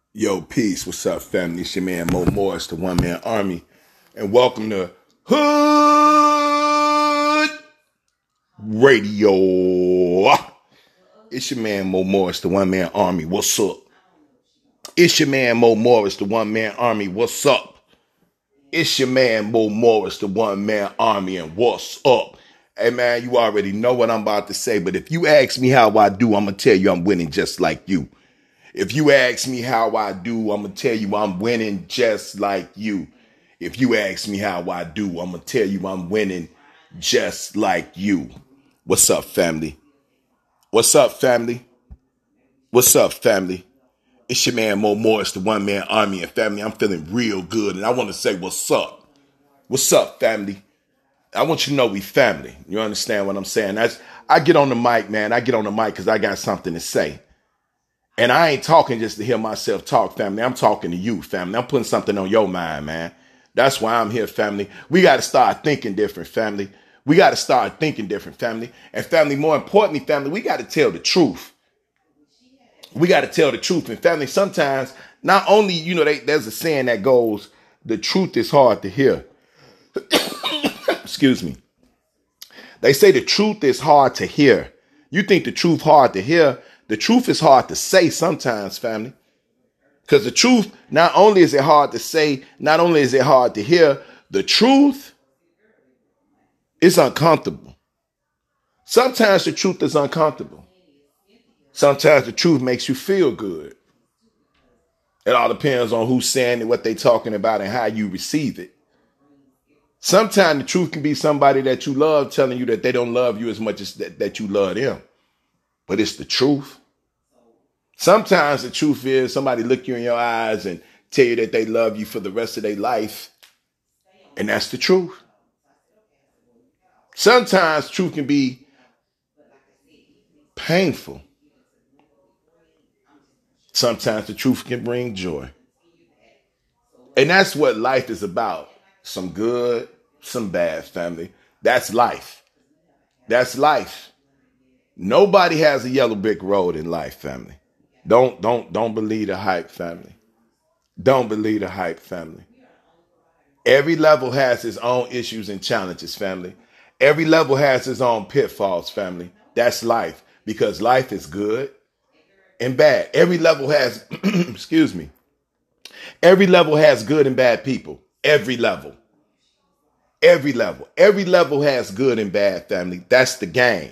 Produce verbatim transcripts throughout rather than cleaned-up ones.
Yo, peace. What's up, family? It's your man Mo Morris, the One Man Army, and welcome to Hood Radio. It's your man Mo Morris, the One Man Army. What's up? It's your man Mo Morris, the One Man Army. What's up? It's your man Mo Morris, the One Man Army, and what's up? Hey man, you already know what I'm about to say, but if you ask me how I do, I'm gonna tell you I'm winning just like you. If you ask me how I do, I'm going to tell you I'm winning just like you. If you ask me how I do, I'm going to tell you I'm winning just like you. What's up, family? What's up, family? What's up, family? It's your man Mo Morris, the One Man Army, and family, I'm feeling real good, and I want to say what's up. What's up, family? I want you to know we family. You understand what I'm saying? That's, I get on the mic, man. I get on the mic because I got something to say. And I ain't talking just to hear myself talk, family. I'm talking to you, family. I'm putting something on your mind, man. That's why I'm here, family. We got to start thinking different, family. We got to start thinking different, family. And family, more importantly, family, we got to tell the truth. We got to tell the truth. And family, sometimes, not only, you know, they, there's a saying that goes, the truth is hard to hear. Excuse me. They say the truth is hard to hear. You think the truth hard to hear? The truth is hard to say sometimes, family. Because the truth, not only is it hard to say, not only is it hard to hear, the truth is uncomfortable. Sometimes the truth is uncomfortable. Sometimes the truth makes you feel good. It all depends on who's saying it, what they're talking about, and how you receive it. Sometimes the truth can be somebody that you love telling you that they don't love you as much as that, that you love them. But it's the truth. Sometimes the truth is somebody look you in your eyes and tell you that they love you for the rest of their life. And that's the truth. Sometimes truth can be painful. Sometimes the truth can bring joy. And that's what life is about. Some good, some bad, family. That's life. That's life. Nobody has a yellow brick road in life, family. Don't, don't, don't believe the hype, family. Don't believe the hype, family. Every level has its own issues and challenges, family. Every level has its own pitfalls, family. That's life, because life is good and bad. Every level has, excuse me, every level has good and bad people. Every level. Every level. Every level has good and bad, family. That's the game.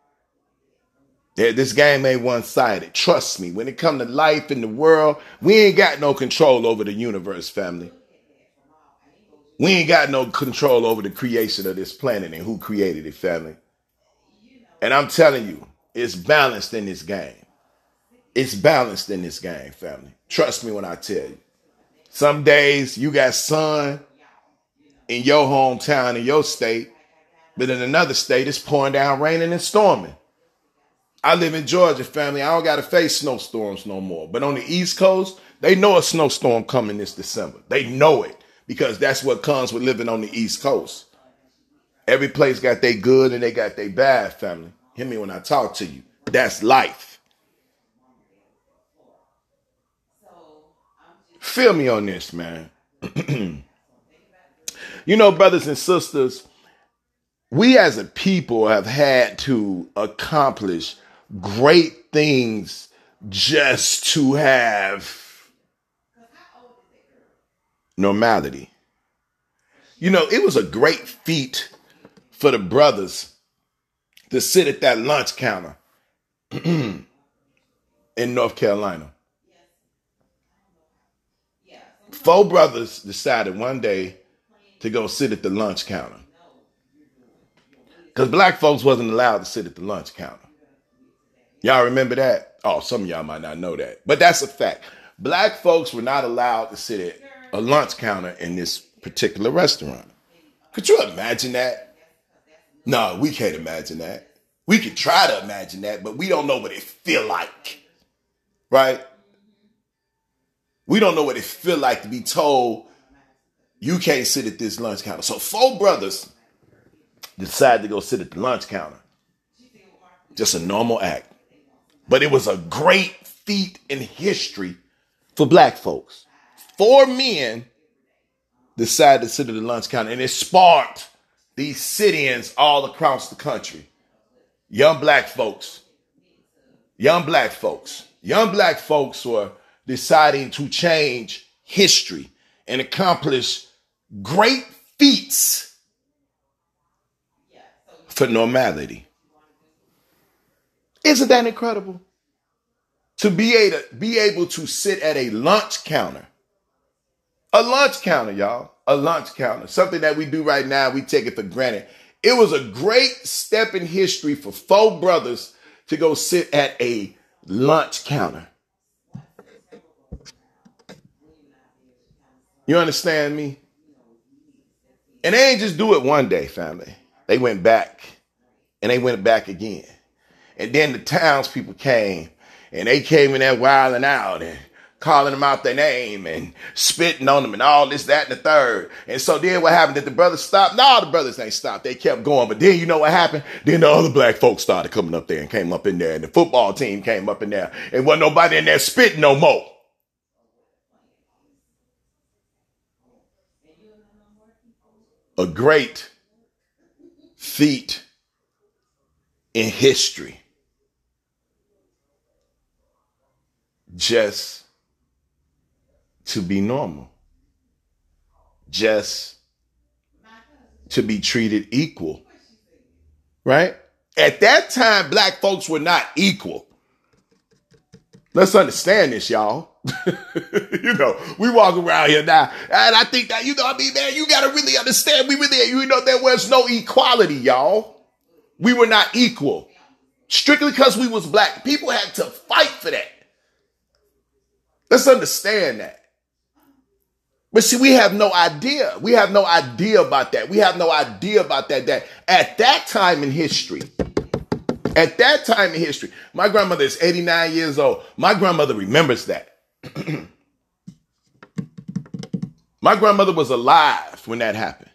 This game ain't one-sided. Trust me, when it comes to life in the world, we ain't got no control over the universe, family. We ain't got no control over the creation of this planet and who created it, family. And I'm telling you, it's balanced in this game. It's balanced in this game, family. Trust me when I tell you. Some days you got sun in your hometown, in your state, but in another state it's pouring down, raining and storming. I live in Georgia, family. I don't got to face snowstorms no more. But on the East Coast, they know a snowstorm coming this December. They know it because that's what comes with living on the East Coast. Every place got their good and they got their bad, family. Hear me when I talk to you. That's life. Feel me on this, man. You know, brothers and sisters, we as a people have had to accomplish great things just to have normality. You know, it was a great feat for the brothers to sit at that lunch counter in North Carolina. Four brothers decided one day to go sit at the lunch counter. Because black folks wasn't allowed to sit at the lunch counter. Y'all remember that? Oh, some of y'all might not know that. But that's a fact. Black folks were not allowed to sit at a lunch counter in this particular restaurant. Could you imagine that? No, we can't imagine that. We could try to imagine that, but we don't know what it feel like. Right? We don't know what it feel like to be told you can't sit at this lunch counter. So four brothers decided to go sit at the lunch counter. Just a normal act. But it was a great feat in history for black folks. Four men decided to sit at the lunch counter, and it sparked these sit-ins all across the country. Young black folks, young black folks, young black folks were deciding to change history and accomplish great feats for normality. Isn't that incredible? To be able, be able to sit at a lunch counter. A lunch counter, y'all. A lunch counter. Something that we do right now, we take it for granted. It was a great step in history for four brothers to go sit at a lunch counter. You understand me? And they ain't just do it one day, family. They went back and they went back again. And then the townspeople came and they came in there wilding out and calling them out their name and spitting on them and all this, that, and the third. And so then what happened? Did the brothers stop? No, the brothers ain't stopped. They kept going. But then you know what happened? Then the other black folks started coming up there and came up in there. And the football team came up in there. And wasn't nobody in there spitting no more. A great feat in history. Just to be normal. Just to be treated equal. Right? At that time, black folks were not equal. Let's understand this, y'all. You know, we walk around here now, and I think that, you know, I mean, man, you got to really understand, we really, you know, there was no equality, y'all. We were not equal. Strictly because we was black. People had to fight for that. Let's understand that. But see, we have no idea. We have no idea about that. We have no idea about that, that at that time in history, at that time in history, my grandmother is eighty-nine years old. My grandmother remembers that. My grandmother was alive when that happened.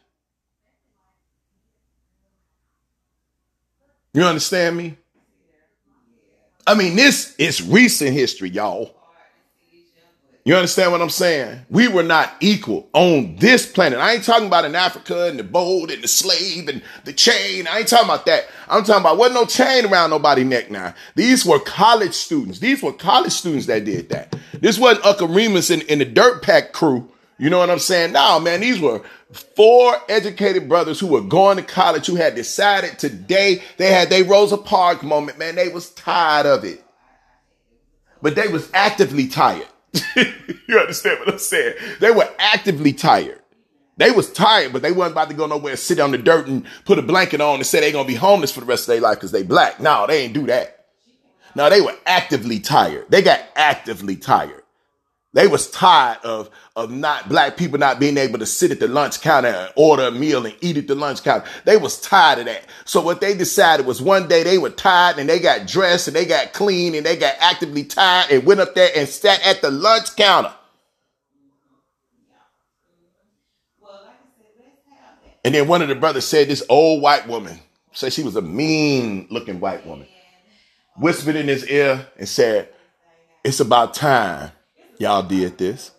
You understand me? I mean, this is recent history, y'all. You understand what I'm saying? We were not equal on this planet. I ain't talking about in Africa and the boat and the slave and the chain. I ain't talking about that. I'm talking about wasn't no chain around nobody's neck now. These were college students. These were college students that did that. This wasn't Uncle Remus and, and the Dirt Pack crew. You know what I'm saying? No, man, these were four educated brothers who were going to college, who had decided today they had their Rosa Parks moment. Man, they was tired of it. But they was actively tired. You understand what I'm saying? They were actively tired. They was tired, but they wasn't about to go nowhere, sit on the dirt and put a blanket on and say they're going to be homeless for the rest of their life because they black. No, they ain't do that. No, they were actively tired. They got actively tired. They was tired of, of not black people not being able to sit at the lunch counter and order a meal and eat at the lunch counter. They was tired of that. So what they decided was one day they were tired and they got dressed and they got clean and they got actively tired and went up there and sat at the lunch counter. And then one of the brothers said, this old white woman, said she was a mean looking white woman, whispered in his ear and said, it's about time y'all did this.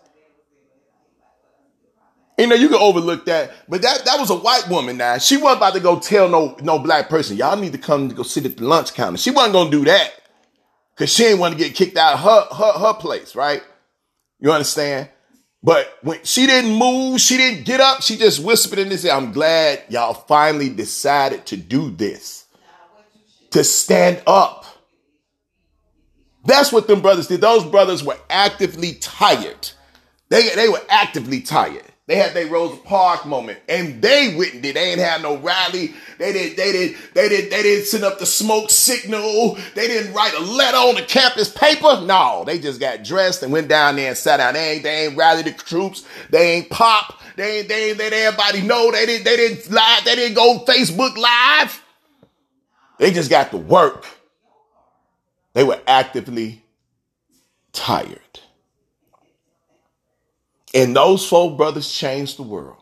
You know, you can overlook that, but that, that was a white woman now. She wasn't about to go tell no, no black person, y'all need to come to go sit at the lunch counter. She wasn't going to do that because she didn't want to get kicked out of her, her, her place, right? You understand? But when she didn't move, she didn't get up. She just whispered in this ear, I'm glad y'all finally decided to do this, to stand up. That's what them brothers did. Those brothers were actively tired. They, they were actively tired. They had their Rosa Parks moment, and they witnessed it. They ain't had no rally. They didn't. They didn't. They didn't. They didn't send up the smoke signal. They didn't write a letter on the campus paper. No, they just got dressed and went down there and sat down. They ain't. They ain't rallied the troops. They ain't pop. They ain't. They ain't let everybody know. They didn't. They didn't live. They didn't go Facebook Live. They just got to work. They were actively tired. And those four brothers changed the world.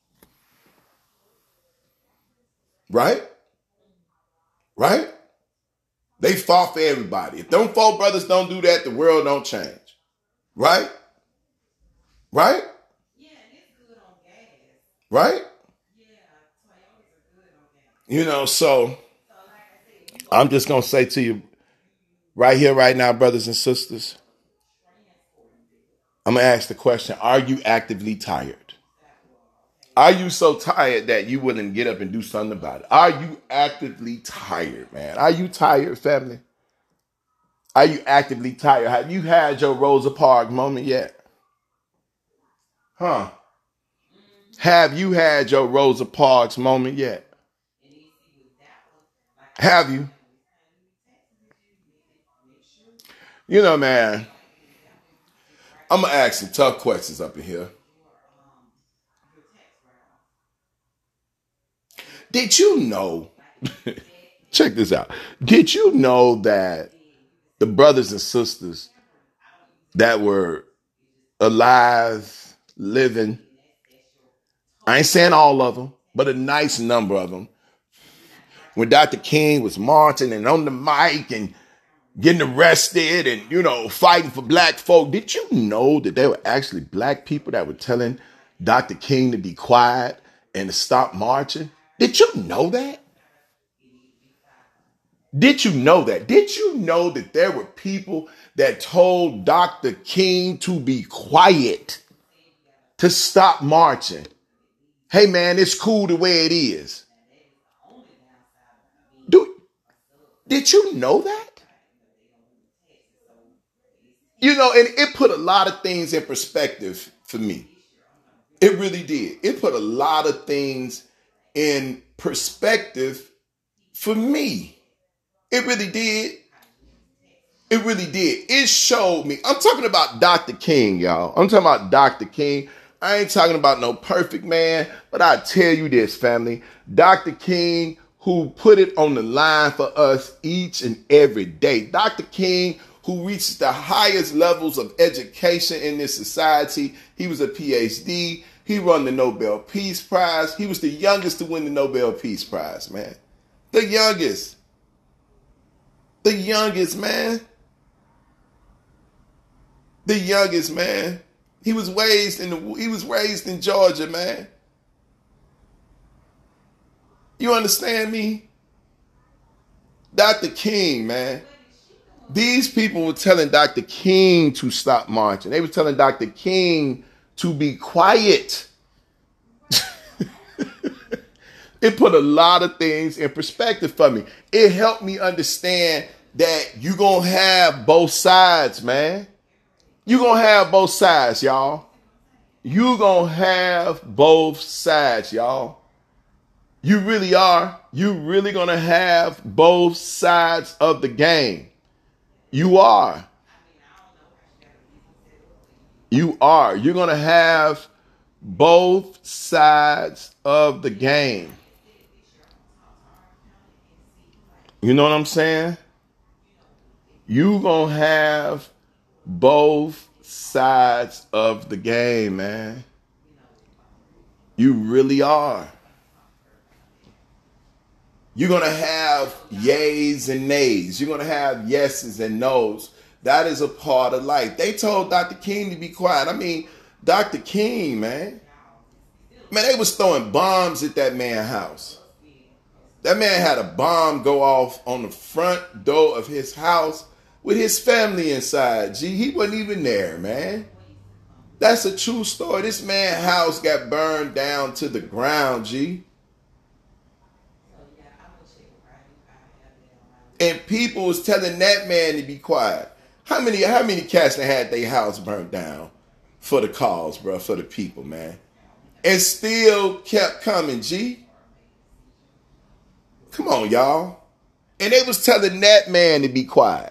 Right? Right? They fought for everybody. If them four brothers don't do that, the world don't change. Right? Right? Right? You know, so I'm just going to say to you right here, right now, brothers and sisters, I'm going to ask the question, are you actively tired? Are you so tired that you wouldn't get up and do something about it? Are you actively tired, man? Are you tired, family? Are you actively tired? Have you had your Rosa Parks moment yet? Huh? Have you had your Rosa Parks moment yet? Have you? You know, man, I'm going to ask some tough questions up in here. Did you know, check this out. Did you know that the brothers and sisters that were alive, living, I ain't saying all of them, but a nice number of them, when Doctor King was marching and on the mic and getting arrested and, you know, fighting for black folk, did you know that there were actually black people that were telling Doctor King to be quiet and to stop marching? Did you know that? Did you know that? Did you know that there were people that told Doctor King to be quiet, to stop marching? Hey, man, it's cool the way it is. Do, did you know that? You know, and it put a lot of things in perspective for me. It really did. It put a lot of things in perspective for me. It really did. It really did. It showed me. I'm talking about Doctor King, y'all. I'm talking about Doctor King. I ain't talking about no perfect man, but I tell you this, family. Doctor King, who put it on the line for us each and every day. Doctor King, who reached the highest levels of education in this society. He was a P H D. He won the Nobel Peace Prize. He was the youngest to win the Nobel Peace Prize, man. The youngest. The youngest, man. The youngest, man. He was raised in the, he was raised in Georgia, man. You understand me? Doctor King, man. These people were telling Doctor King to stop marching. They were telling Doctor King to be quiet. It put a lot of things in perspective for me. It helped me understand that you're going to have both sides, man. You're going to have both sides, y'all. You're going to have both sides, y'all. You really are. You really going to have both sides of the game. You are. You are. You're going to have both sides of the game. You know what I'm saying? You're going to have both sides of the game, man. You really are. You're going to have yays and nays. You're going to have yeses and nos. That is a part of life. They told Doctor King to be quiet. I mean, Doctor King, man. Man, they was throwing bombs at that man's house. That man had a bomb go off on the front door of his house with his family inside. Gee, he wasn't even there, man. That's a true story. This man's house got burned down to the ground, G. And people was telling that man to be quiet. How many how many cats that had their house burnt down for the cause, bro, for the people, man? And still kept coming, G. Come on, y'all. And they was telling that man to be quiet.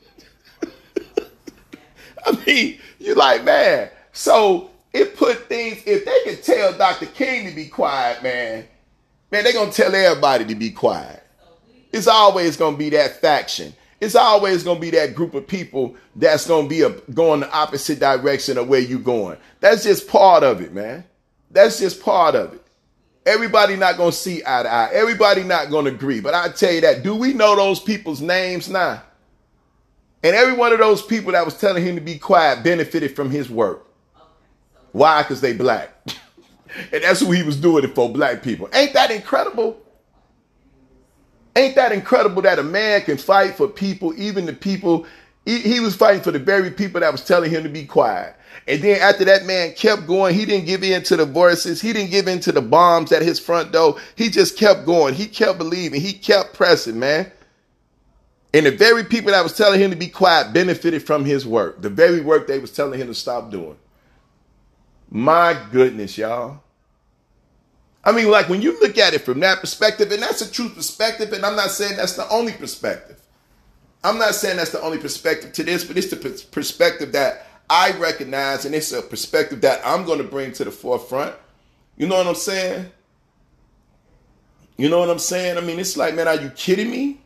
I mean, you're like, man. So it put things, if they could tell Doctor King to be quiet, man, man, they're going to tell everybody to be quiet. It's always going to be that faction. It's always going to be that group of people that's going to be a, going the opposite direction of where you're going. That's just part of it, man. That's just part of it. Everybody not going to see eye to eye. Everybody not going to agree. But I tell you that, do we know those people's names now? And every one of those people that was telling him to be quiet benefited from his work. Why? Because they black. And that's who he was doing it for, black people. Ain't that incredible? Ain't that incredible that a man can fight for people, even the people, he, he was fighting for the very people that was telling him to be quiet. And then after that man kept going, he didn't give in to the voices. He didn't give in to the bombs at his front door. He just kept going. He kept believing. He kept pressing, man. And the very people that was telling him to be quiet benefited from his work. The very work they was telling him to stop doing. My goodness, y'all. I mean, like when you look at it from that perspective, and that's a true perspective, and I'm not saying that's the only perspective. I'm not saying that's the only perspective to this, but it's the perspective that I recognize, and it's a perspective that I'm going to bring to the forefront. You know what I'm saying? You know what I'm saying? I mean, it's like, man, are you kidding me?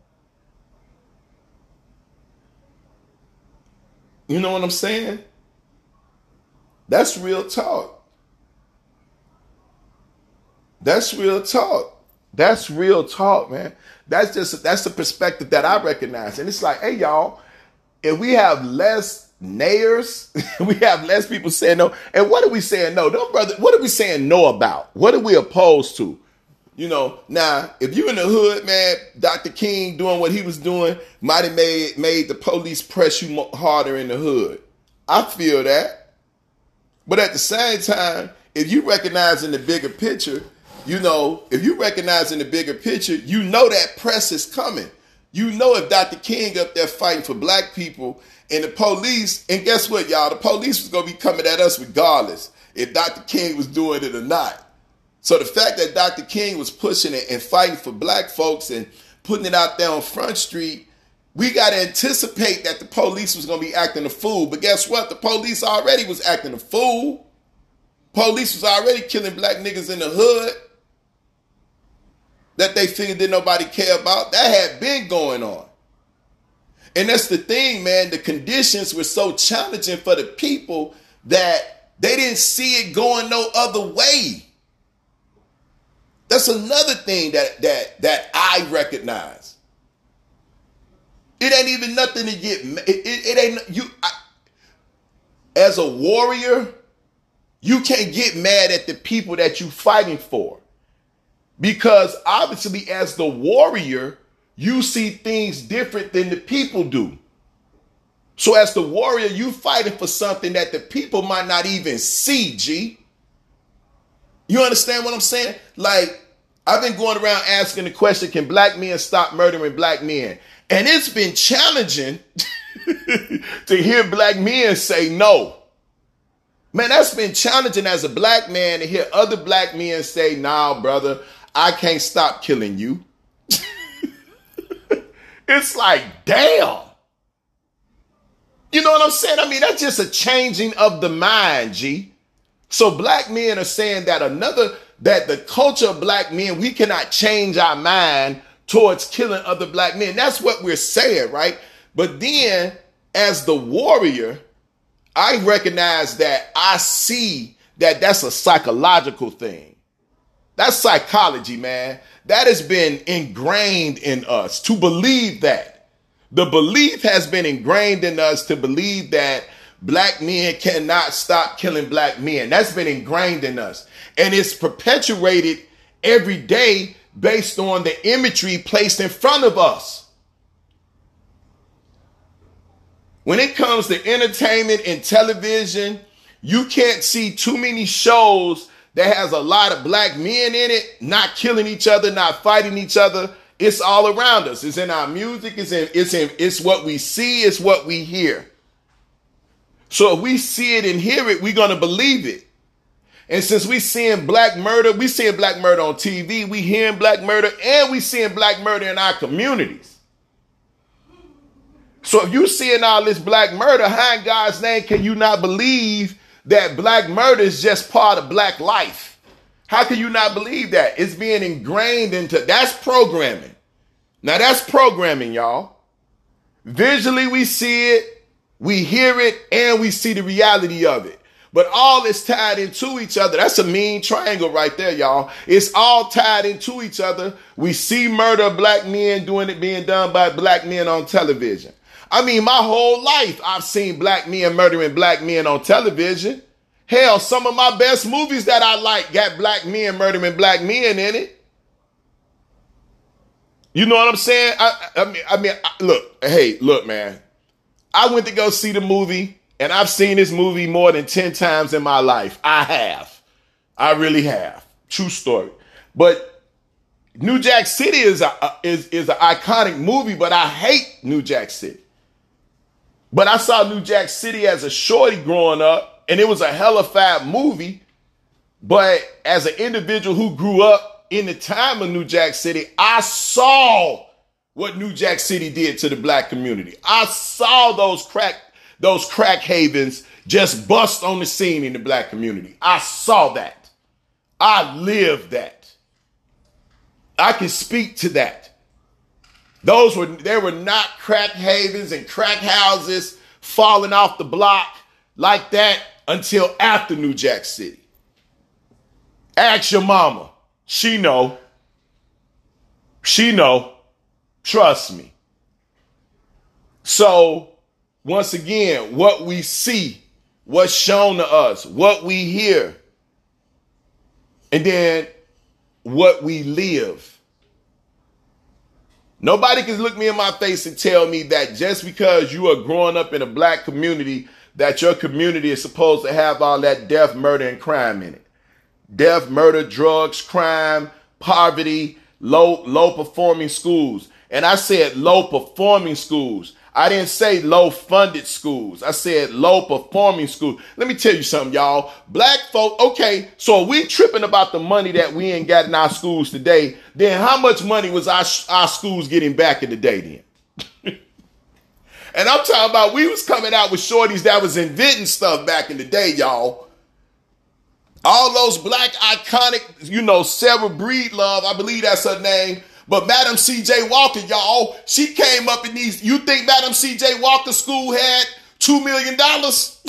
You know what I'm saying? That's real talk. That's real talk. That's real talk, man. That's just, that's the perspective that I recognize. And it's like, hey, y'all, if we have less nayers, we have less people saying no. And what are we saying no? No, brother, what are we saying no about? What are we opposed to? You know, now, if you in the hood, man, Doctor King doing what he was doing might have made, made the police press you harder in the hood. I feel that. But at the same time, if you recognize in the bigger picture, you know, if you recognize in the bigger picture, you know that press is coming. You know if Doctor King up there fighting for black people and the police, and guess what, y'all? The police was going to be coming at us regardless if Doctor King was doing it or not. So the fact that Doctor King was pushing it and fighting for black folks and putting it out there on Front Street, we got to anticipate that the police was going to be acting a fool. But guess what? The police already was acting a fool. Police was already killing black niggas in the hood that they figured didn't nobody care about. That had been going on. And that's the thing, man. The conditions were so challenging for the people that they didn't see it going no other way. That's another thing that that that I recognize. It ain't even nothing to get. It, it, it ain't you. I, as a warrior, you can't get mad at the people that you fighting for, because obviously, as the warrior, you see things different than the people do. So, as the warrior, you fighting for something that the people might not even see. G. You understand what I'm saying? Like, I've been going around asking the question, can black men stop murdering black men? And it's been challenging to hear black men say no. Man, that's been challenging as a black man to hear other black men say, nah, brother, I can't stop killing you. It's like, damn. You know what I'm saying? I mean, that's just a changing of the mind, G. So black men are saying that another, that the culture of black men, we cannot change our mind towards killing other black men. That's what we're saying, right? But then as the warrior, I recognize that I see that that's a psychological thing. That's psychology, man. That has been ingrained in us to believe that. The belief has been ingrained in us to believe that black men cannot stop killing black men. That's been ingrained in us. And it's perpetuated every day based on the imagery placed in front of us. When it comes to entertainment and television, you can't see too many shows that has a lot of black men in it, not killing each other, not fighting each other. It's all around us. It's in our music. It's in, it's in, it's what we see. It's what we hear. So if we see it and hear it, we're going to believe it. And since we seeing black murder, we seeing black murder on T V, we hearing black murder, and we seeing black murder in our communities. So if you seeing all this black murder, how in God's name can you not believe that black murder is just part of black life? How can you not believe that? It's being ingrained into, that's programming. Now that's programming, y'all. Visually we see it, we hear it, and we see the reality of it. But all is tied into each other. That's a mean triangle right there, y'all. It's all tied into each other. We see murder of black men doing it being done by black men on television. I mean, my whole life, I've seen black men murdering black men on television. Hell, some of my best movies that I like got black men murdering black men in it. You know what I'm saying? I, I mean, I mean, I, look, hey, look, man. I went to go see the movie, and I've seen this movie more than ten times in my life. I have. I really have. True story. But New Jack City is a, a is is an iconic movie, but I hate New Jack City. But I saw New Jack City as a shorty growing up, and it was a hella fat movie. But as an individual who grew up in the time of New Jack City, I saw what New Jack City did to the black community. I saw those crack, those crack havens just bust on the scene in the black community. I saw that. I lived that. I can speak to that. Those were, there were not crack havens and crack houses falling off the block like that until after New Jack City. Ask your mama. She know. She know. Trust me. So, once again, what we see, what's shown to us, what we hear, and then what we live. Nobody can look me in my face and tell me that just because you are growing up in a black community, that your community is supposed to have all that death, murder, and crime in it. Death, murder, drugs, crime, poverty, low, low performing schools. And I said low performing schools. I didn't say low funded schools. I said low performing schools. Let me tell you something, y'all. Black folk, okay, so are we tripping about the money that we ain't got in our schools today? Then how much money was our, our schools getting back in the day then? And I'm talking about we was coming out with shorties that was inventing stuff back in the day, y'all. All those black iconic, you know, Sarah Breedlove, I believe that's her name. But Madam C J Walker, y'all, she came up in these. You think Madam C J Walker school had two million dollars?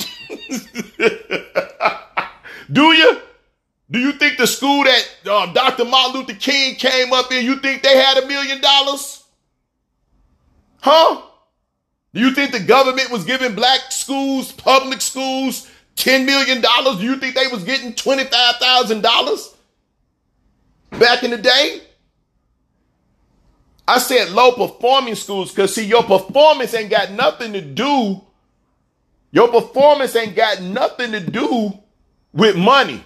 Do you? Do you think the school that uh, Doctor Martin Luther King came up in, you think they had a million dollars? Huh? Do you think the government was giving black schools, public schools, ten million dollars? Do you think they was getting twenty-five thousand dollars back in the day? I said low performing schools because, see, your performance ain't got nothing to do. Your performance ain't got nothing to do with money.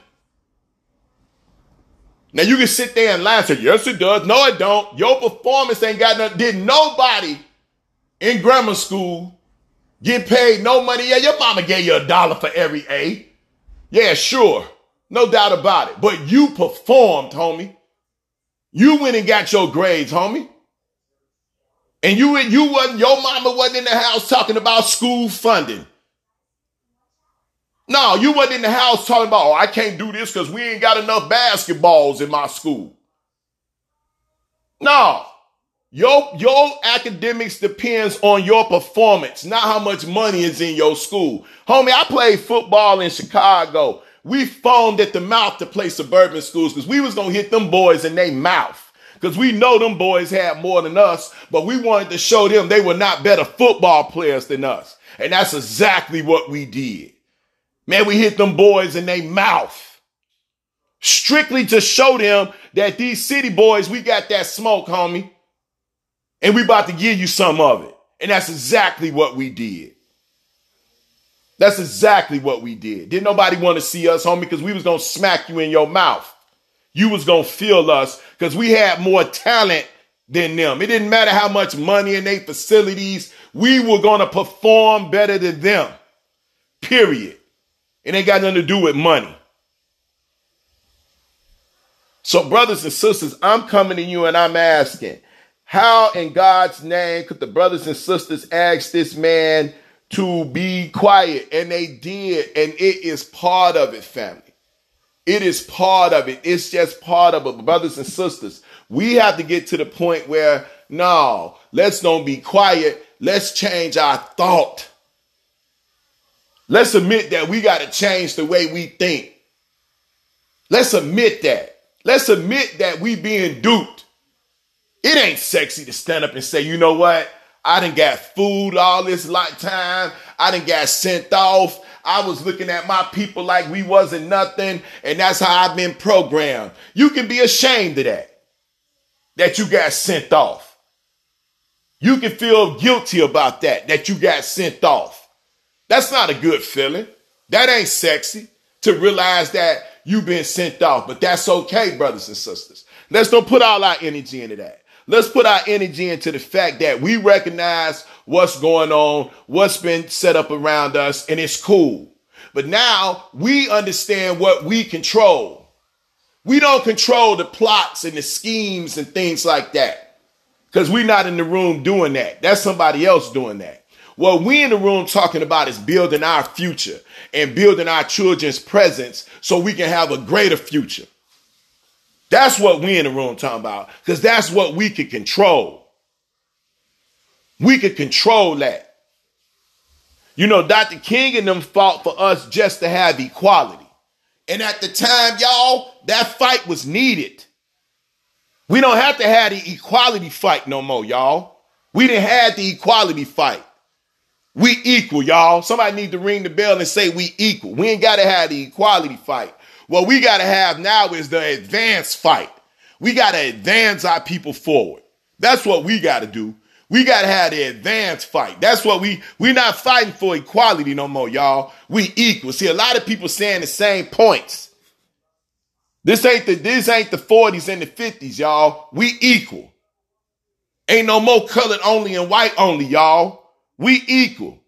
Now, you can sit there and lie and say, yes, it does. No, it don't. Your performance ain't got nothing. Did nobody in grammar school get paid no money? Yeah, your mama gave you a dollar for every A. Yeah, sure. No doubt about it. But you performed, homie. You went and got your grades, homie. And you, you wasn't, your mama wasn't in the house talking about school funding. No, you wasn't in the house talking about, oh, I can't do this because we ain't got enough basketballs in my school. No, your, your academics depends on your performance, not how much money is in your school. Homie, I played football in Chicago. We foamed at the mouth to play suburban schools because we was going to hit them boys in their mouth. Because we know them boys had more than us, but we wanted to show them they were not better football players than us. And that's exactly what we did. Man, we hit them boys in their mouth. Strictly to show them that these city boys, we got that smoke, homie. And we about to give you some of it. And that's exactly what we did. That's exactly what we did. Didn't nobody want to see us, homie, because we was going to smack you in your mouth. You was going to feel us because we had more talent than them. It didn't matter how much money in their facilities. We were going to perform better than them. Period. It ain't got nothing to do with money. So brothers and sisters, I'm coming to you and I'm asking, how in God's name could the brothers and sisters ask this man to be quiet? And they did. And it is part of it, family. It is part of it. It's just part of it, brothers and sisters. We have to get to the point where, no, let's don't be quiet. Let's change our thought. Let's admit that we got to change the way we think. Let's admit that. Let's admit that we being duped. It ain't sexy to stand up and say, you know what? I done got food all this time. I done got sent off. I was looking at my people like we wasn't nothing, and that's how I've been programmed. You can be ashamed of that, that you got sent off. You can feel guilty about that, that you got sent off. That's not a good feeling. That ain't sexy to realize that you've been sent off, but that's okay, brothers and sisters. Let's don't put all our energy into that. Let's put our energy into the fact that we recognize what's going on, what's been set up around us, and it's cool. But now we understand what we control. We don't control the plots and the schemes and things like that because we're not in the room doing that. That's somebody else doing that. What we in the room talking about is building our future and building our children's presence so we can have a greater future. That's what we in the room talking about, because that's what we can control. We could control that. You know, Doctor King and them fought for us just to have equality. And at the time, y'all, that fight was needed. We don't have to have the equality fight no more, y'all. We didn't have the equality fight. We equal, y'all. Somebody need to ring the bell and say we equal. We ain't got to have the equality fight. What we got to have now is the advance fight. We got to advance our people forward. That's what we got to do. We got to have the advance fight. That's what we, we're not fighting for equality no more, y'all. We equal. See, a lot of people saying the same points. This ain't the, this ain't the forties and the fifties, y'all. We equal. Ain't no more colored only and white only, y'all. We equal.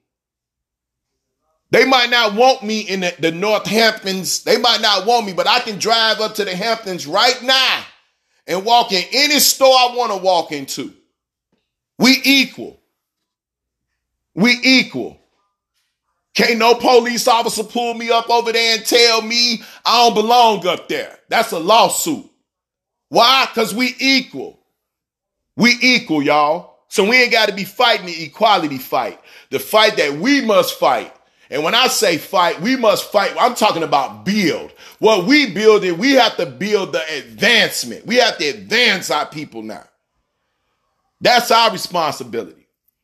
They might not want me in the, the Northamptons. They might not want me, but I can drive up to the Hamptons right now and walk in any store I want to walk into. We equal. We equal. Can't no police officer pull me up over there and tell me I don't belong up there. That's a lawsuit. Why? Because we equal. We equal, y'all. So we ain't got to be fighting the equality fight. The fight that we must fight. And when I say fight, we must fight. I'm talking about build. What we build it, we have to build the advancement. We have to advance our people now. That's our responsibility.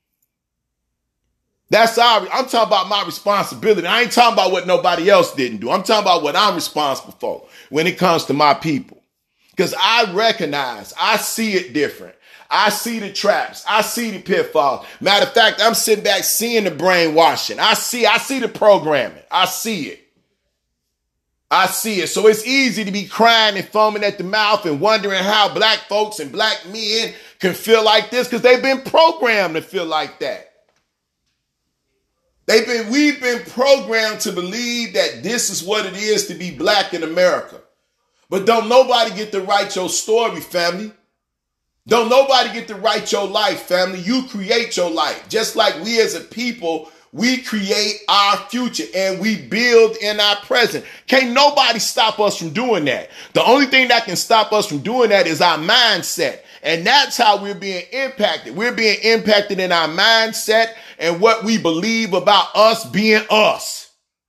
That's our, I'm talking about my responsibility. I ain't talking about what nobody else didn't do. I'm talking about what I'm responsible for when it comes to my people. Because I recognize, I see it different. I see the traps. I see the pitfalls. Matter of fact, I'm sitting back seeing the brainwashing. I see, I see the programming. I see it. I see it. So it's easy to be crying and foaming at the mouth and wondering how black folks and black men can feel like this because they've been programmed to feel like that. They've been, we've been programmed to believe that this is what it is to be black in America. But don't nobody get to write your story, family. Don't nobody get to write your life, family. You create your life. Just like we as a people, we create our future and we build in our present. Can't nobody stop us from doing that. The only thing that can stop us from doing that is our mindset. And that's how we're being impacted. We're being impacted in our mindset and what we believe about us being us.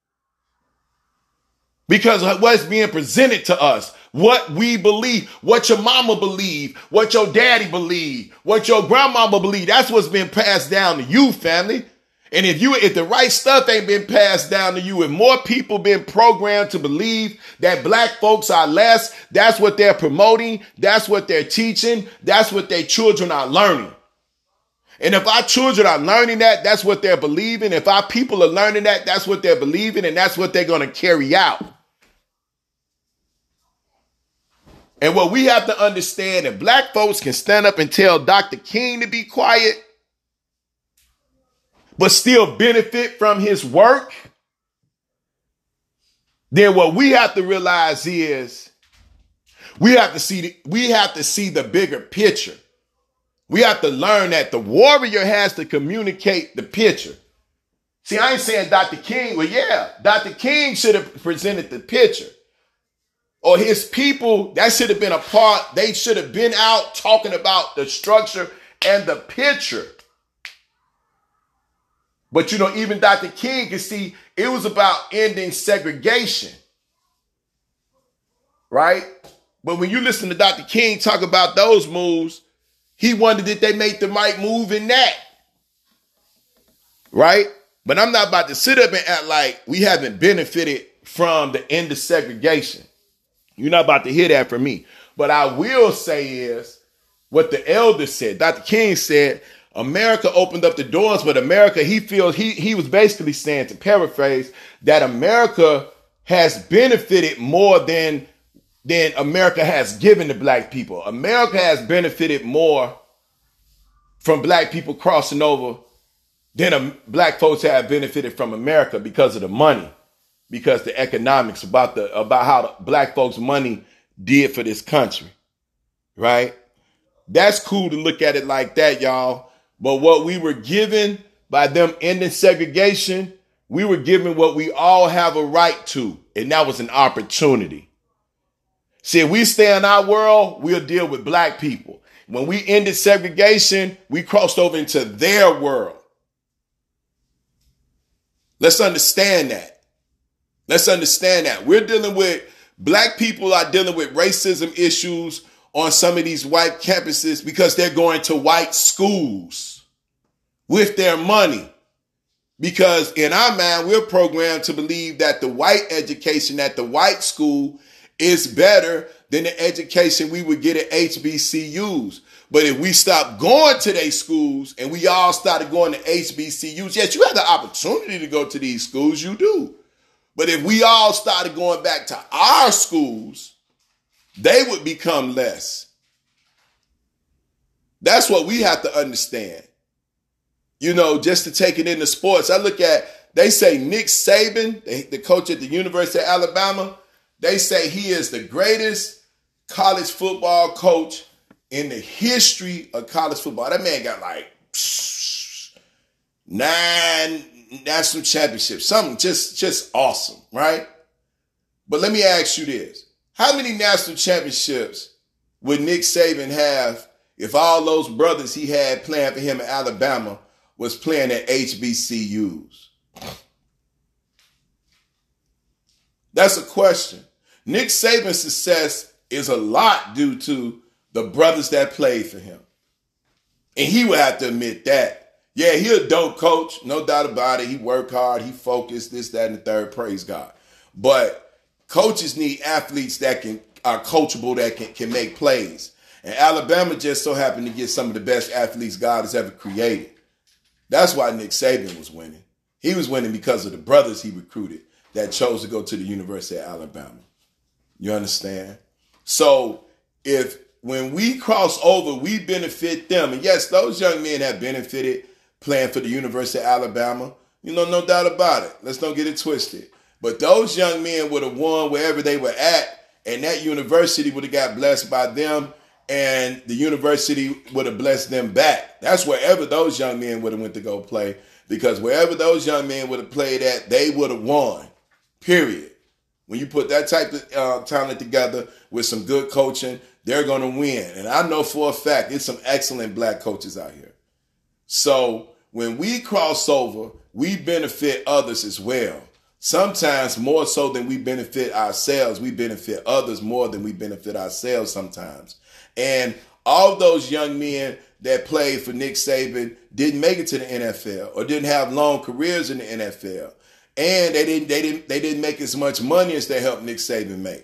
Because of what's being presented to us. What we believe, what your mama believe, what your daddy believe, what your grandmama believe. That's what's been passed down to you, family. And if you, if the right stuff ain't been passed down to you, if more people been programmed to believe that black folks are less, that's what they're promoting. That's what they're teaching. That's what their children are learning. And if our children are learning that, that's what they're believing. If our people are learning that, that's what they're believing. And that's what they're going to carry out. And what we have to understand, if black folks can stand up and tell Doctor King to be quiet, but still benefit from his work, then what we have to realize is we have to see the, we have to see the bigger picture. We have to learn that the warrior has to communicate the picture. See, I ain't saying Doctor King, well, yeah, Doctor King should have presented the picture. Or his people, that should have been a part. They should have been out talking about the structure and the picture. But, you know, even Doctor King can see it was about ending segregation. Right? But when you listen to Doctor King talk about those moves, he wondered if they made the right move in that. Right? But I'm not about to sit up and act like we haven't benefited from the end of segregation. You're not about to hear that from me. But I will say is what the elder said. Doctor King said, America opened up the doors, but America, he feels, he, he was basically saying, to paraphrase, that America has benefited more than, than America has given to black people. America has benefited more from black people crossing over than a, black folks have benefited from America because of the money, because the economics about the about how the black folks' money did for this country, right? That's cool to look at it like that, y'all. But what we were given by them ending segregation, we were given what we all have a right to, and that was an opportunity. See, if we stay in our world, we'll deal with black people. When we ended segregation, we crossed over into their world. Let's understand that. Let's understand that. We're dealing with, black people are dealing with racism issues on some of these white campuses because they're going to white schools with their money. Because in our mind, we're programmed to believe that the white education at the white school is better than the education we would get at H B C Us. But if we stop going to these schools and we all started going to H B C Us, yes, you have the opportunity to go to these schools, you do. But if we all started going back to our schools, they would become less. That's what we have to understand. You know, just to take it into sports, I look at, they say Nick Saban, the coach at the University of Alabama, they say he is the greatest college football coach in the history of college football. That man got like psh, nine national championships, something just, just awesome, right? But let me ask you this. How many national championships would Nick Saban have if all those brothers he had playing for him in Alabama was playing at H B C Us? That's a question. Nick Saban's success is a lot due to the brothers that played for him. And he would have to admit that. Yeah, he a dope coach, no doubt about it. He worked hard, he focused, this, that, and the third, praise God. But coaches need athletes that can are coachable, that can, can make plays. And Alabama just so happened to get some of the best athletes God has ever created. That's why Nick Saban was winning. He was winning because of the brothers he recruited that chose to go to the University of Alabama. You understand? So if when we cross over, we benefit them. And yes, those young men have benefited playing for the University of Alabama. You know, no doubt about it. Let's don't get it twisted. But those young men would have won wherever they were at, and that university would have got blessed by them, and the university would have blessed them back. That's wherever those young men would have went to go play, because wherever those young men would have played at, they would have won, period. When you put that type of uh, talent together with some good coaching, they're going to win. And I know for a fact there's some excellent black coaches out here. So when we cross over, we benefit others as well. Sometimes more so than we benefit ourselves, we benefit others more than we benefit ourselves sometimes. And all those young men that played for Nick Saban didn't make it to the N F L or didn't have long careers in the N F L. And they didn't, they didn't, they didn't make as much money as they helped Nick Saban make.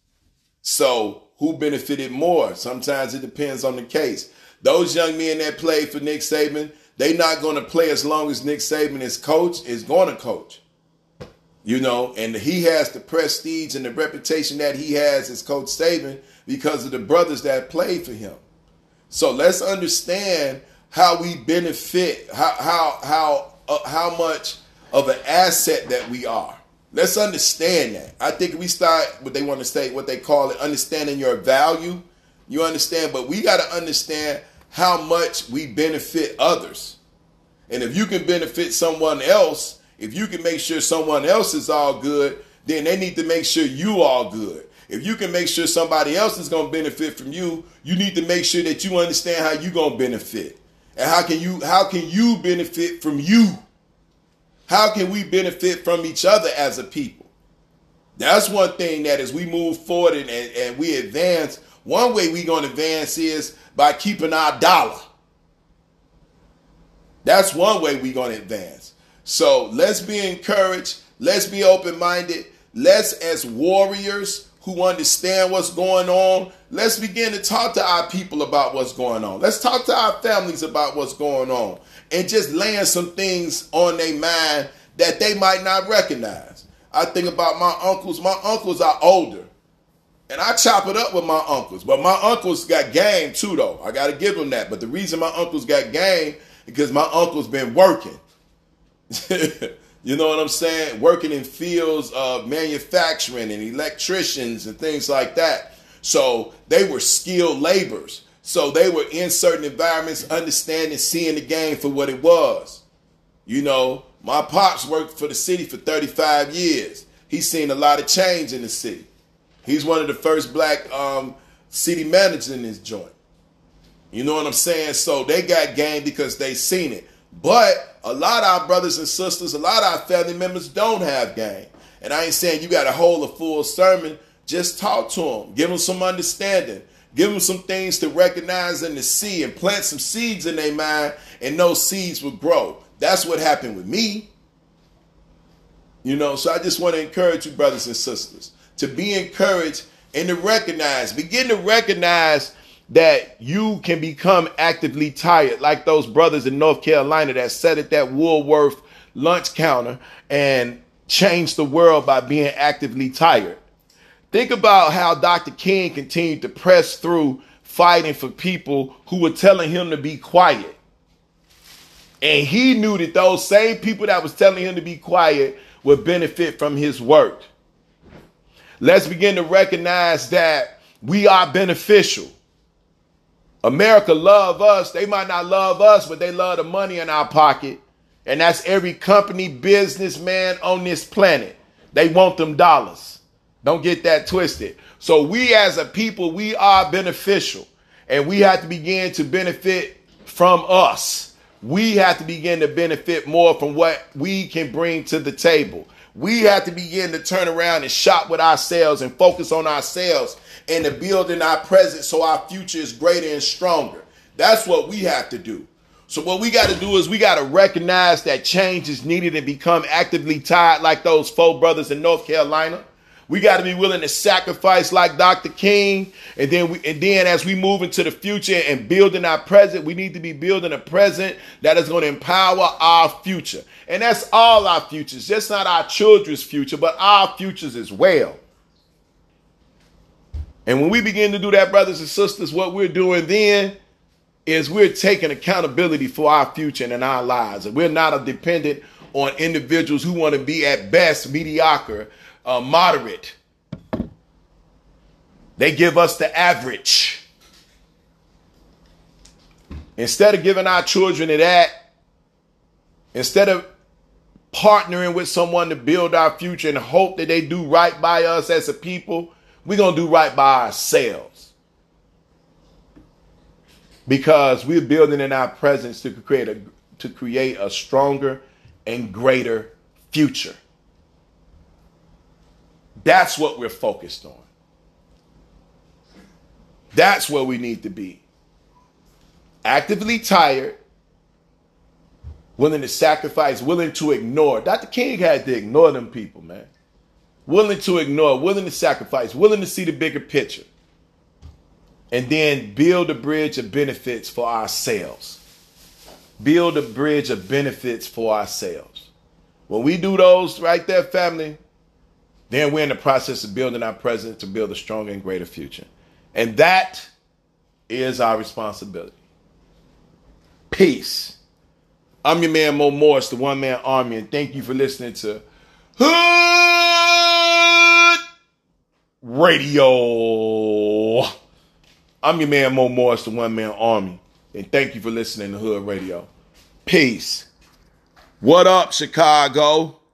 So who benefited more? Sometimes it depends on the case. Those young men that played for Nick Saban, they're not going to play as long as Nick Saban is coach is going to coach. You know, and he has the prestige and the reputation that he has as Coach Saban because of the brothers that played for him. So let's understand how we benefit, how how how uh, how much of an asset that we are. Let's understand that. I think if we start what they want to say, what they call it, understanding your value, you understand, but we got to understand how much we benefit others. And if you can benefit someone else, if you can make sure someone else is all good, then they need to make sure you all good. If you can make sure somebody else is going to benefit from you, you need to make sure that you understand how you're going to benefit. And how can you how can you benefit from you? How can we benefit from each other as a people? That's one thing that as we move forward and, and, and we advance, one way we're going to advance is by keeping our dollar. That's one way we're going to advance. So let's be encouraged. Let's be open-minded. Let's, as warriors who understand what's going on, let's begin to talk to our people about what's going on. Let's talk to our families about what's going on and just laying some things on their mind that they might not recognize. I think about my uncles. My uncles are older, and I chop it up with my uncles. But my uncles got game too, though. I got to give them that. But the reason my uncles got game is because my uncles been working. You know what I'm saying? Working in fields of manufacturing and electricians and things like that. So they were skilled laborers. So they were in certain environments, understanding, seeing the game for what it was. You know, my pops worked for the city for thirty-five years. He's seen a lot of change in the city. He's one of the first black um, city managers in this joint. You know what I'm saying? So they got game because they seen it. But a lot of our brothers and sisters, a lot of our family members don't have game. And I ain't saying you got to hold a full sermon. Just talk to them. Give them some understanding. Give them some things to recognize and to see, and plant some seeds in their mind, and those seeds will grow. That's what happened with me. You know, so I just want to encourage you, brothers and sisters, to be encouraged and to recognize, begin to recognize that you can become actively tired, like those brothers in North Carolina that sat at that Woolworth lunch counter and changed the world by being actively tired. Think about how Doctor King continued to press through, fighting for people who were telling him to be quiet. And he knew that those same people that was telling him to be quiet would benefit from his work. Let's begin to recognize that we are beneficial. America love us. They might not love us, but they love the money in our pocket. And that's every company, businessman on this planet. They want them dollars. Don't get that twisted. So we as a people, we are beneficial. And we have to begin to benefit from us. We have to begin to benefit more from what we can bring to the table. We have to begin to turn around and shop with ourselves and focus on ourselves and to build in our present so our future is greater and stronger. That's what we have to do. So what we got to do is we got to recognize that change is needed and become actively tied like those four brothers in North Carolina. We got to be willing to sacrifice like Doctor King. And then we, and then as we move into the future and building our present, we need to be building a present that is going to empower our future. And that's all our futures, just not our children's future, but our futures as well. And when we begin to do that, brothers and sisters, what we're doing then is we're taking accountability for our future and in our lives. And we're not dependent on individuals who want to be at best mediocre, uh, moderate. They give us the average. Instead of giving our children to that, instead of partnering with someone to build our future and hope that they do right by us as a people, we're going to do right by ourselves. Because we're building in our presence to create a, to create a stronger and greater future. That's what we're focused on. That's where we need to be. Actively tired, willing to sacrifice, willing to ignore. Doctor King had to ignore them people, man. Willing to ignore, willing to sacrifice, willing to see the bigger picture. And then build a bridge of benefits for ourselves. Build a bridge of benefits for ourselves. When we do those right there, family, then we're in the process of building our present to build a stronger and greater future. And that is our responsibility. Peace. I'm your man, Mo Morris, the One Man Army, and thank you for listening to Hood Radio. I'm your man, Mo Morris, the One Man Army, and thank you for listening to Hood Radio. Peace. What up, Chicago?